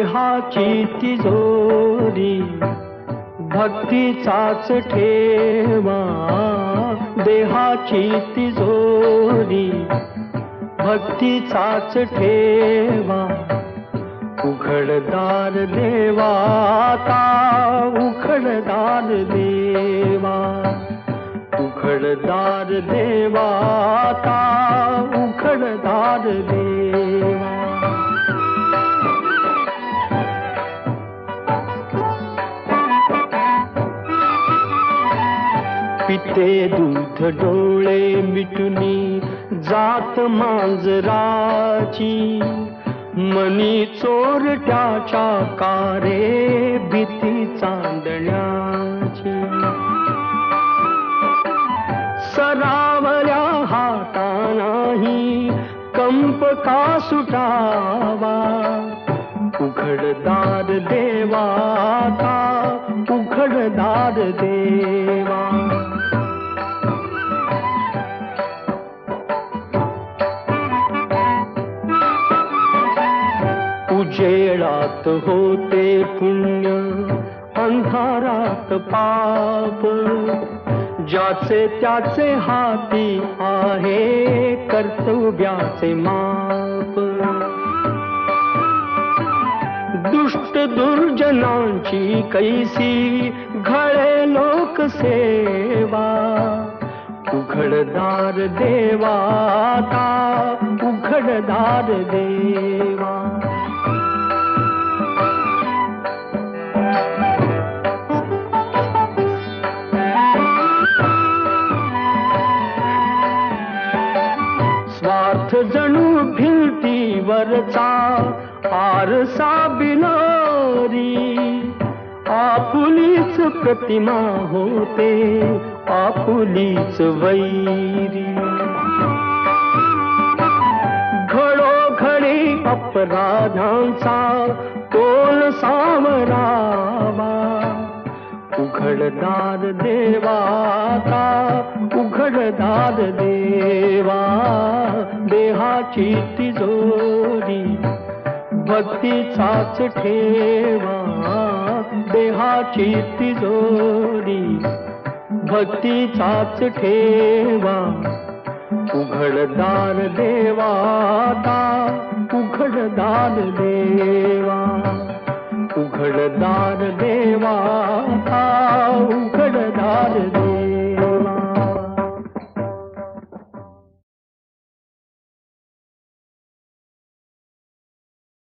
देहाची तिजोरी भक्तीचाच ठेवा, देहाची तिजोरी भक्तीचाच ठेवा. उघडदार देवाता, उघडदार देवा, उघडदार देवाता, उघडदार देवा. पिते दूध डोळे मिटुनी जात मांजराची, मनी चोरट्याच्या कारे भीती चांदण्याची. सरावल्या हातानाही कंप का सुटावा, उघडदार देवाता, उघडदार देवा. उजेडात होते पुण्य, अंधारात पाप, ज्याचे त्याचे हाती आहे कर्तव्याचे माप. दुष्ट दुर्जनांची कैसी घळे लोकसेवा, उघडदार देवाता, उघडदार देवा. स्वार्थ जणू भिंतीवरचा आरसा बिलारी, आपुलीच प्रतिमा होते, आपुलीच वैरी. घडोघडी अपराधांचा तोल सावरावा, उघडदार देवाता, उघडदार देवा. देहाची तिजोरी भक्तीचाच ठेवा, देहाची तिजोरी भक्तीचाच ठेवा. उघडदार देवाता, उघडदार देवा, उघडदार देवाता,